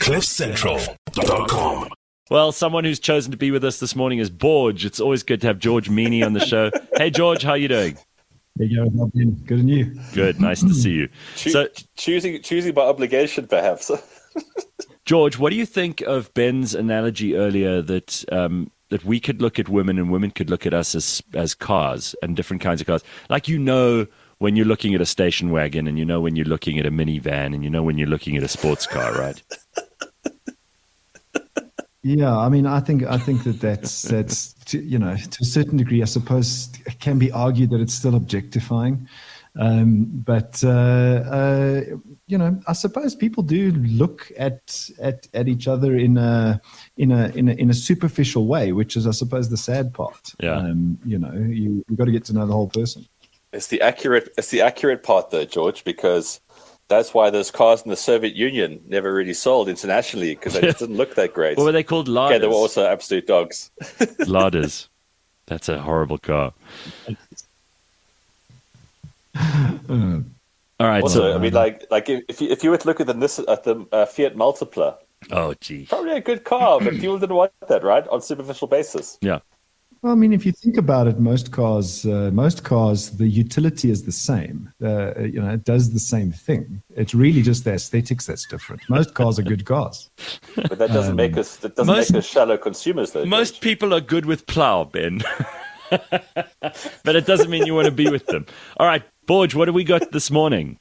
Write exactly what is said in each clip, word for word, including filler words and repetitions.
cliff central dot com. Well, someone who's chosen to be with us this morning is Borge. It's always good to have George Meany on the show. Hey, George, how are you doing? There you go. Good, and you? Good. Nice to see you. Cho- so, choosing, choosing by obligation, perhaps. George, what do you think of Ben's analogy earlier that um, that we could look at women and women could look at us as as cars and different kinds of cars? Like, you know, when you're looking at a station wagon, and you know when you're looking at a minivan, and you know when you're looking at a sports car, right? Yeah, I mean, I think I think that that's that's to, you know, to a certain degree, I suppose it can be argued that it's still objectifying, um, but uh, uh, you know, I suppose people do look at at, at each other in a in a in a in a superficial way, which is, I suppose, the sad part. Yeah, um, you know, you you've got to get to know the whole person. It's the accurate it's the accurate part, though, George, because that's why those cars in the Soviet Union never really sold internationally, because they just didn't look that great. What were they called? Laders. Yeah, they were also absolute dogs. Laders. That's a horrible car. Uh, All right. Also, so, I mean, like, like if you if you were to look at the Nissan, at the uh, Fiat Multipla, oh, gee. probably a good car, but people didn't want that, right? On superficial basis. Yeah. Well, I mean, if you think about it, most cars, uh, most cars, the utility is the same. Uh, you know, it does the same thing. It's really just the aesthetics that's different. Most cars are good cars. But that doesn't Um, make us that doesn't most- make us shallow consumers, though. Most George. people are good with plow, Ben. But it doesn't mean you want to be with them. All right, Borge, what do we got this morning?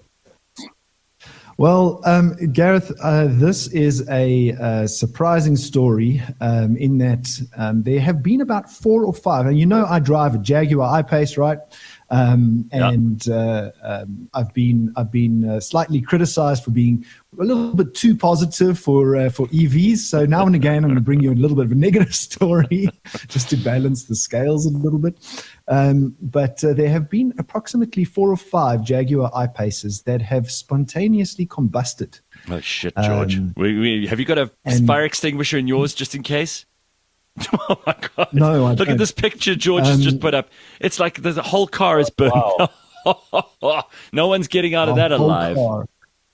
Well, um, Gareth, uh, this is a, uh surprising story um, in that um, there have been about four or five, and you know I drive a Jaguar I-Pace, right? Um, and uh, um, I've been I've been uh, slightly criticized for being a little bit too positive for uh, for E Vs. So now and again, I'm going to bring you a little bit of a negative story just to balance the scales a little bit. Um, but uh, there have been approximately four or five Jaguar I-Paces that have spontaneously combusted. Oh, shit, George. Um, we, we, have you got a and- fire extinguisher in yours just in case? Oh, my God. No, I Look don't. at this picture George has Um, just put up. It's like the, the whole car is burned. Wow. No one's getting out of Our that whole alive. car.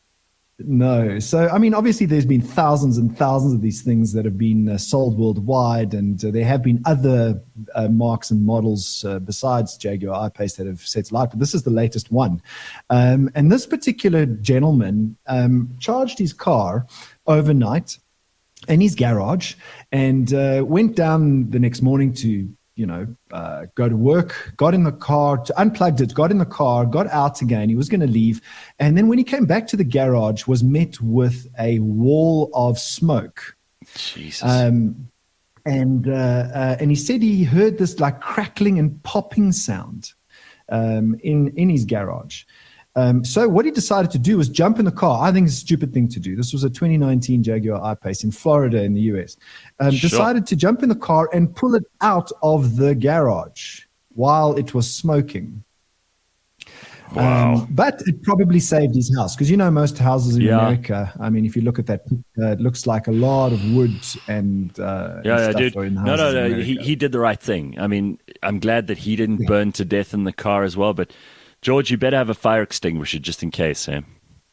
No. So, I mean, obviously, there's been thousands and thousands of these things that have been uh, sold worldwide, and uh, there have been other uh, marks and models uh, besides Jaguar I-Pace that have set light, but this is the latest one. Um, and this particular gentleman um, charged his car overnight in his garage and uh, went down the next morning to, you know, uh, go to work, got in the car, to, unplugged it, got in the car, got out again. He was going to leave. And then when he came back to the garage, was met with a wall of smoke. Jesus. Um, and, uh, uh, and he said he heard this like crackling and popping sound um, in, in his garage. Um, so what he decided to do was jump in the car. I think it's a stupid thing to do. This was a twenty nineteen Jaguar I-Pace in Florida in the U S. Um, Sure. Decided to jump in the car and pull it out of the garage while it was smoking. Wow. Um, but it probably saved his house because, you know, most houses in Yeah. America, I mean, if you look at that, uh, it looks like a lot of wood and, uh, Yeah, and yeah, stuff dude. are in No, houses no, in no. America. He, he did the right thing. I mean, I'm glad that he didn't burn to death in the car as well. But, George, you better have a fire extinguisher just in case, eh?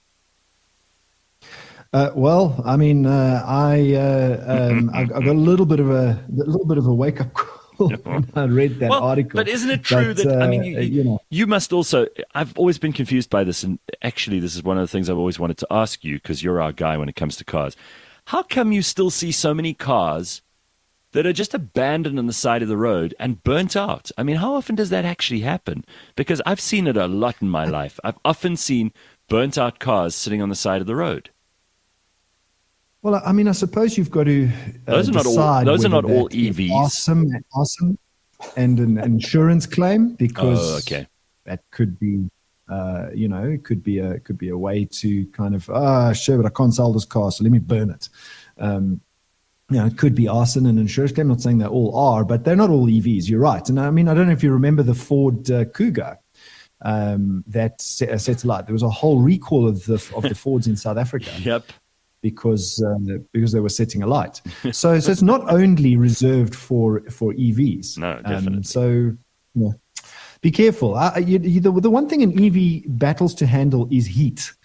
Uh, well, I mean, uh, I, uh, um, I I got a little bit of a, a little bit of a wake up call when I read that Well, article. but isn't it true But, that, I uh, mean, you, you know, you must also, I've always been confused by this, and actually this is one of the things I've always wanted to ask you, because you're our guy when it comes to cars. How come you still see so many cars that are just abandoned on the side of the road and burnt out? I mean, how often does that actually happen? Because I've seen it a lot in my life. I've often seen burnt out cars sitting on the side of the road. well, I mean, I suppose you've got to uh, Those are not all- decide those are whether not all that E is Vs. Awesome, awesome, and an insurance claim because Oh, okay. that could be, uh, you know, it could be a it could be a way to kind of ah, sure, but I can't sell this car, so let me burn it. Um, you know, it could be arson and insurance claim. I'm not saying they all are, but they're not all E Vs. You're right. And I mean, I don't know if you remember the Ford uh, Cougar um, that set, uh, set alight. There was a whole recall of the of the Fords in South Africa. Yep. Because uh, because they were setting alight. So so it's not only reserved for for E Vs. No, definitely. Um, so you know, be careful. Uh, you, you, the, the one thing an E V battles to handle is heat.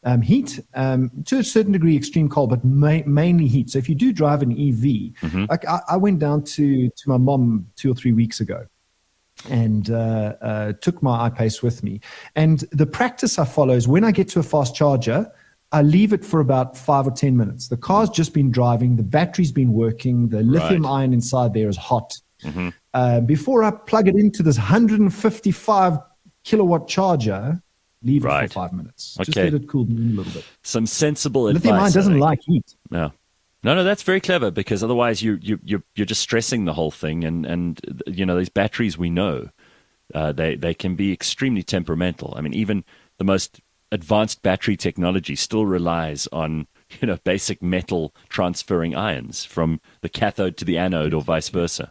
Um, heat, um, to a certain degree, extreme cold, but ma- mainly heat. So if you do drive an E V, Mm-hmm. like I, I went down to, to my mom two or three weeks ago and uh, uh, took my iPace with me. And the practice I follow is when I get to a fast charger, I leave it for about five or ten minutes. The car's just been driving, the battery's been working, the lithium Right. ion inside there is hot. Mm-hmm. Uh, before I plug it into this one hundred fifty-five kilowatt charger, leave it Right. for five minutes. Just Okay. let it cool down a little bit. Some sensible Lithium ion advice. I doesn't think. like heat. No. No, no, that's very clever because otherwise you you you you're just stressing the whole thing, and and you know these batteries we know uh, they they can be extremely temperamental. I mean, even the most advanced battery technology still relies on you know basic metal transferring ions from the cathode to the anode or vice versa.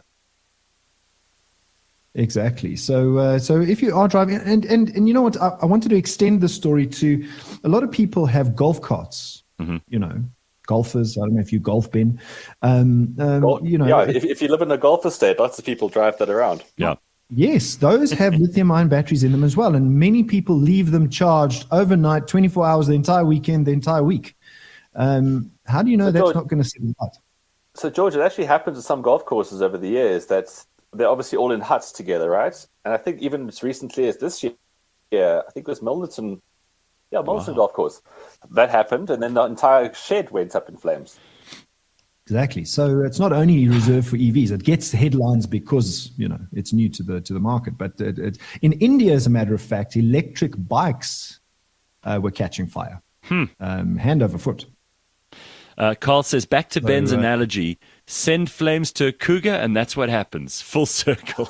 Exactly. So, uh, so if you are driving, and and and you know what, I, I wanted to extend the story to a lot of people have golf carts. Mhm. You know, golfers. I don't know if you golf, Ben. Um, um, Well, you know, yeah, if, if you live in a golf estate, lots of people drive that around. Yeah. yes, those have lithium-ion batteries in them as well, and many people leave them charged overnight, twenty-four hours, the entire weekend, the entire week. Um, how do you know So, that's George- not going to sit out? So, George, it actually happens at some golf courses over the years that they're obviously all in huts together, right? And I think even as recently as this year, yeah, I think it was Milnerton, yeah, Milnerton Wow. Golf Course. That happened, and then the entire shed went up in flames. Exactly. So it's not only reserved for E Vs; it gets headlines because you know it's new to the to the market. But it, it, in India, as a matter of fact, electric bikes uh, were catching fire, Hmm. um, hand over foot. Uh, Carl says, back to So, Ben's uh, analogy, send flames to a cougar, and that's what happens. Full circle.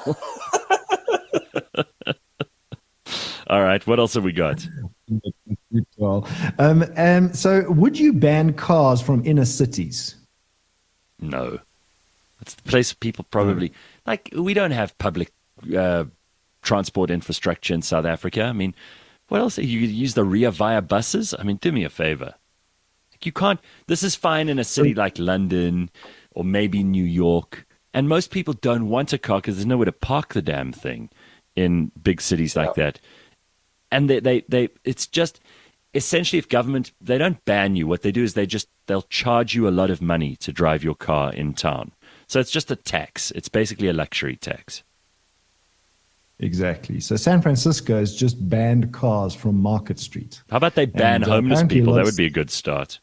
All right, what else have we got? Well, um, um, so would you ban cars from inner cities? No. It's the place people probably, like, we don't have public uh, transport infrastructure in South Africa. I mean, what else? You use the Ria Via buses? I mean, do me a favor. You can't, this is fine in a city like London or maybe New York. And most people don't want a car because there's nowhere to park the damn thing in big cities like that. And they, they, they, it's just essentially if government, they don't ban you. What they do is they just, they'll charge you a lot of money to drive your car in town. So it's just a tax. It's basically a luxury tax. Exactly. So San Francisco has just banned cars from Market Street. How about they ban And, uh, homeless apparently people? That lots- would be a good start.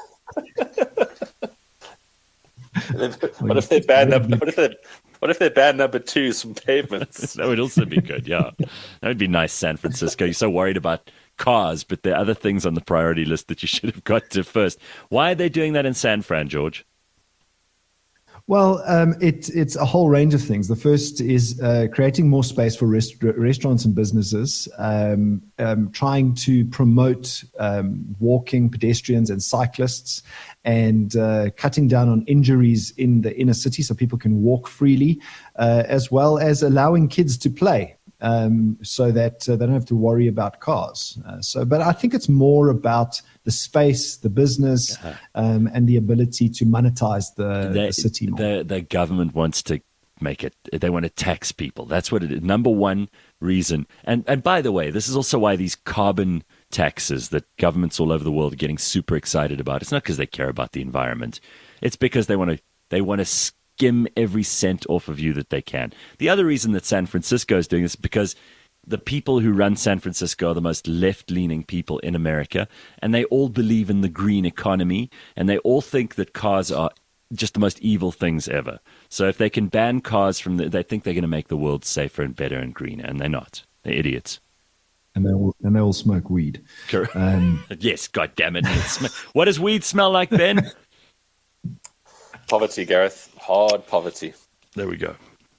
What if they ban number? What if they? What if they ban number twos from pavements? That would also be good, yeah. That would be nice, San Francisco. You're so worried about cars, but there are other things on the priority list that you should have got to first. Why are they doing that in San Fran, George? Well, um, it, it's a whole range of things. The first is uh, creating more space for rest- restaurants and businesses, um, um, trying to promote um, walking pedestrians and cyclists, and uh, cutting down on injuries in the inner city so people can walk freely, uh, as well as allowing kids to play. Um, so that uh, they don't have to worry about cars. Uh, so, but I think it's more about the space, the business, um, and the ability to monetize the, the, the city more. The, the government wants to make it, they want to tax people. That's what it is. Number one reason. And, and by the way, this is also why these carbon taxes that governments all over the world are getting super excited about. It's not because they care about the environment. It's because they want to, they want to skim every cent off of you that they can. The other reason that San Francisco is doing this is because the people who run San Francisco are the most left-leaning people in America, and they all believe in the green economy, and they all think that cars are just the most evil things ever. So if they can ban cars from the, they think they're going to make the world safer and better and greener, and they're not. They're idiots. and they all and they all smoke weed. Correct. Um, Yes, God damn it. It sm- what does weed smell like, Ben? Poverty, Gareth. Hard poverty. There we go.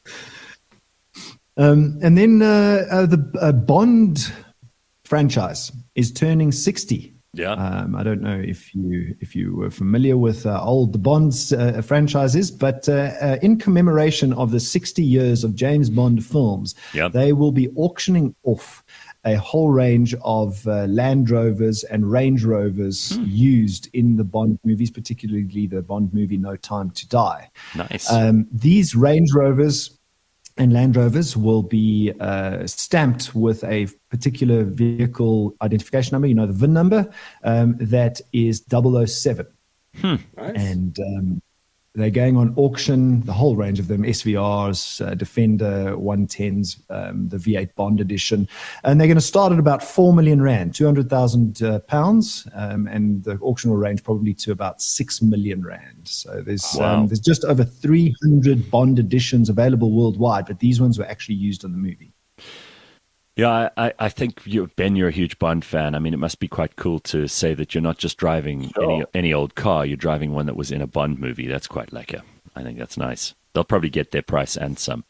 um, and then uh, uh, the uh, Bond franchise is turning sixty. Yeah. Um, I don't know if you if you were familiar with uh, old Bond's uh, franchises, but uh, uh, in commemoration of the sixty years of James Bond films, Yep. they will be auctioning off a whole range of uh, Land Rovers and Range Rovers Hmm. used in the Bond movies, particularly the Bond movie No Time to Die. Nice. Um, these Range Rovers and Land Rovers will be uh, stamped with a particular vehicle identification number, you know, the V I N number, um, that is double oh seven. Hmm. Nice. And um, they're going on auction, the whole range of them, S V Rs, uh, Defender one tens, um, the V eight Bond Edition. And they're going to start at about four million Rand, two hundred thousand uh, pounds. Um, and the auction will range probably to about six million Rand. So there's Wow. um, there's just over three hundred Bond editions available worldwide, but these ones were actually used in the movie. Yeah, I, I think, you, Ben, you're a huge Bond fan. I mean, it must be quite cool to say that you're not just driving Sure. any any old car, you're driving one that was in a Bond movie. That's quite lekker. I think that's nice. They'll probably get their price and some.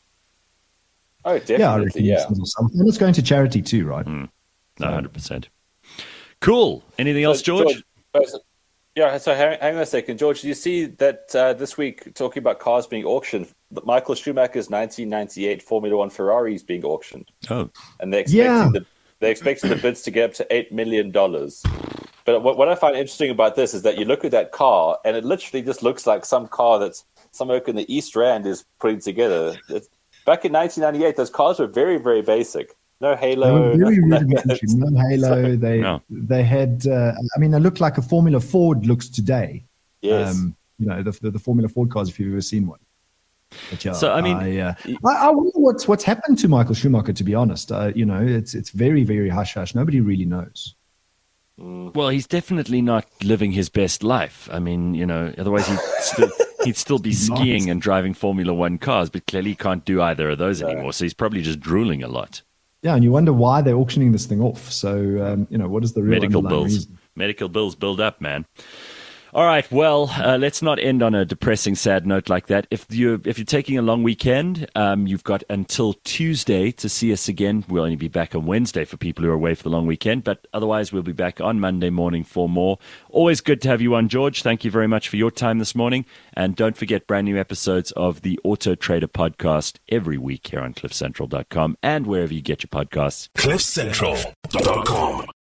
Oh, Yeah, I definitely. reckon Yeah. it's something. And it's going to charity too, right? No, one hundred percent. Cool. Anything else, So, George? uh, so- yeah, so hang, hang on a second. George, did you see that uh, this week, talking about cars being auctioned, Michael Schumacher's nineteen ninety-eight Formula One Ferrari is being auctioned. Oh, And they're expecting, Yeah. the, they're expecting the bids to get up to eight million dollars. But what, what I find interesting about this is that you look at that car, and it literally just looks like some car that's some oak in the East Rand is putting together. It's, back in nineteen ninety-eight, those cars were very, very basic. No They halo. were very nothing like rudimentary, that. no halo. They No. they had. Uh, I mean, they looked like a Formula Ford looks today. Yes. Um, you know, the, the the Formula Ford cars, if you've ever seen one. But yeah, So, I mean- I, uh, I, I wonder what's what's happened to Michael Schumacher. To be honest, uh, you know, it's it's very very hush hush. Nobody really knows. well, he's definitely not living his best life. I mean, you know, otherwise he'd still, he'd still be He's not. skiing and driving Formula One cars, but clearly he can't do either of those anymore. So he's probably just drooling a lot. Yeah, and you wonder why they're auctioning this thing off. So, um, you know, what is the real Medical underlying bills. reason? Medical bills build up, man. All right, well, uh, let's not end on a depressing, sad note like that. If you're, if you're taking a long weekend, um, you've got until Tuesday to see us again. We'll only be back on Wednesday for people who are away for the long weekend, but otherwise we'll be back on Monday morning for more. Always good to have you on, George. Thank you very much for your time this morning. And don't forget brand new episodes of the Auto Trader podcast every week here on cliff central dot com and wherever you get your podcasts. cliff central dot com